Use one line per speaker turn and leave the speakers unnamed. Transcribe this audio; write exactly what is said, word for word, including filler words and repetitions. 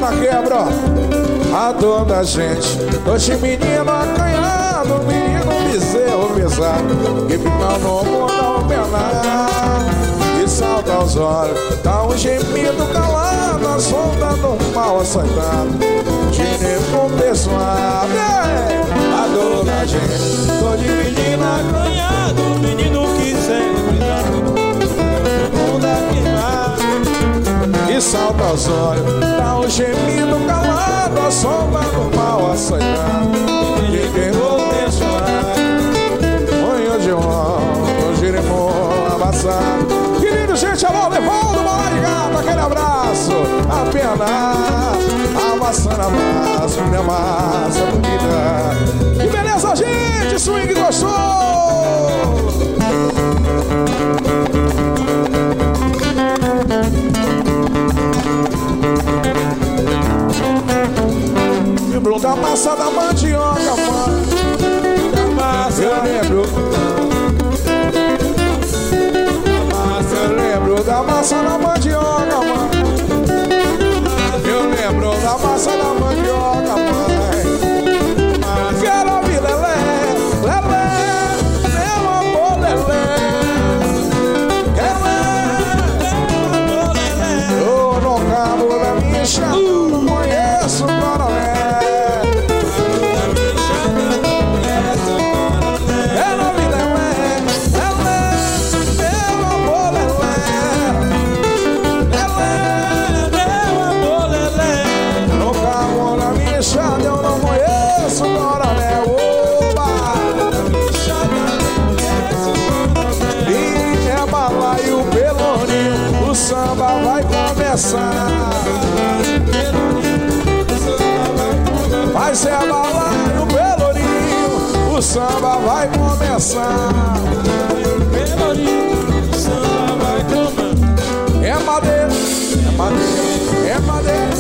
na quebra, a dor da gente. Dois meninos acanhados, menino bezerro pesado, que ficam no mundo penar e salta aos olhos. Dá um gemido calado, a sonda do mal açoitado, dinheiro pessoal. A dor da gente. Dois meninos acanhados, menino que sempre dá mundo queimar e salta aos olhos. Dá um gemido calado, a sombra do mal açoitado, de quem vou mencionar. Manhã de ontem, girimão abaçado. Querido, gente, alô, Levaldo, Marigata, aquele abraço. Apenas amassando a massa, minha massa bonita. Que beleza, gente, swing gostoso. Lembro da massa da mandioca, mãe. Da massa, eu lembro. Da massa, eu lembro da massa da mandioca, mãe. Eu lembro da massa da mandioca, mãe. Quero ouvir lelé, lelé, meu amor, lelé. Lelé, meu amor, lelé. Eu no cabo da minha chata, não conheço o coronel. Eu não conheço o coronel. Oba! E é balaio, pelourinho, o samba vai começar. Vai ser balaio, pelourinho, o samba vai começar. É madeira, é madeira, é madeira.